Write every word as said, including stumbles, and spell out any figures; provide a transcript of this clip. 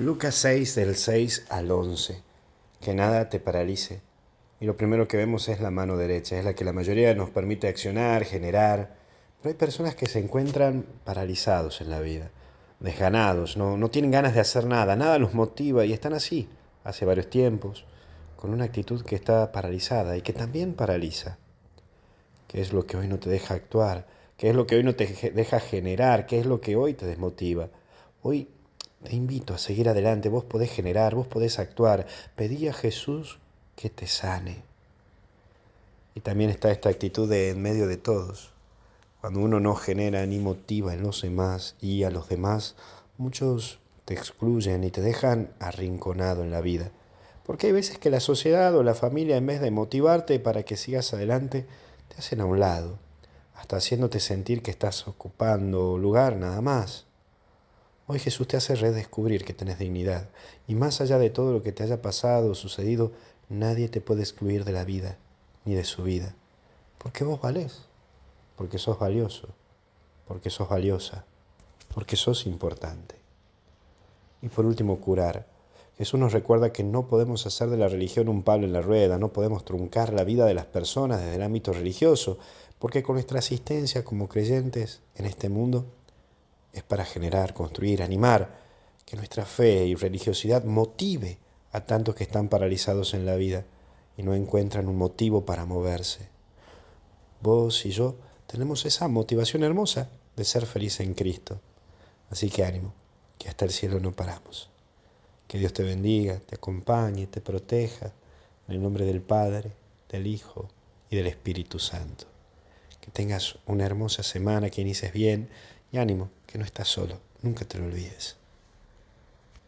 Lucas seis, del seis al once. Que nada te paralice. Y lo primero que vemos es la mano derecha, es la que la mayoría nos permite accionar, generar. Pero hay personas que se encuentran paralizados en la vida, desganados, no, no tienen ganas de hacer nada, nada los motiva y están así, hace varios tiempos, con una actitud que está paralizada y que también paraliza. ¿Qué es lo que hoy no te deja actuar? ¿Qué es lo que hoy no te deja generar? ¿Qué es lo que hoy te desmotiva? Hoy te invito a seguir adelante, vos podés generar, vos podés actuar. Pedí a Jesús que te sane. Y también está esta actitud de en medio de todos. Cuando uno no genera ni motiva en los demás y a los demás, muchos te excluyen y te dejan arrinconado en la vida. Porque hay veces que la sociedad o la familia, en vez de motivarte para que sigas adelante, te hacen a un lado, hasta haciéndote sentir que estás ocupando lugar nada más. Hoy Jesús te hace redescubrir que tenés dignidad y más allá de todo lo que te haya pasado o sucedido, nadie te puede excluir de la vida ni de su vida. Porque vos valés, porque sos valioso, porque sos valiosa, porque sos importante. Y por último, curar. Jesús nos recuerda que no podemos hacer de la religión un palo en la rueda, no podemos truncar la vida de las personas desde el ámbito religioso, porque con nuestra asistencia como creyentes en este mundo es para generar, construir, animar, que nuestra fe y religiosidad motive a tantos que están paralizados en la vida y no encuentran un motivo para moverse. Vos y yo tenemos esa motivación hermosa de ser felices en Cristo. Así que ánimo, que hasta el cielo no paramos. Que Dios te bendiga, te acompañe, te proteja, en el nombre del Padre, del Hijo y del Espíritu Santo. Que tengas una hermosa semana, que inicies bien y ánimo, que no estás solo, nunca te lo olvides.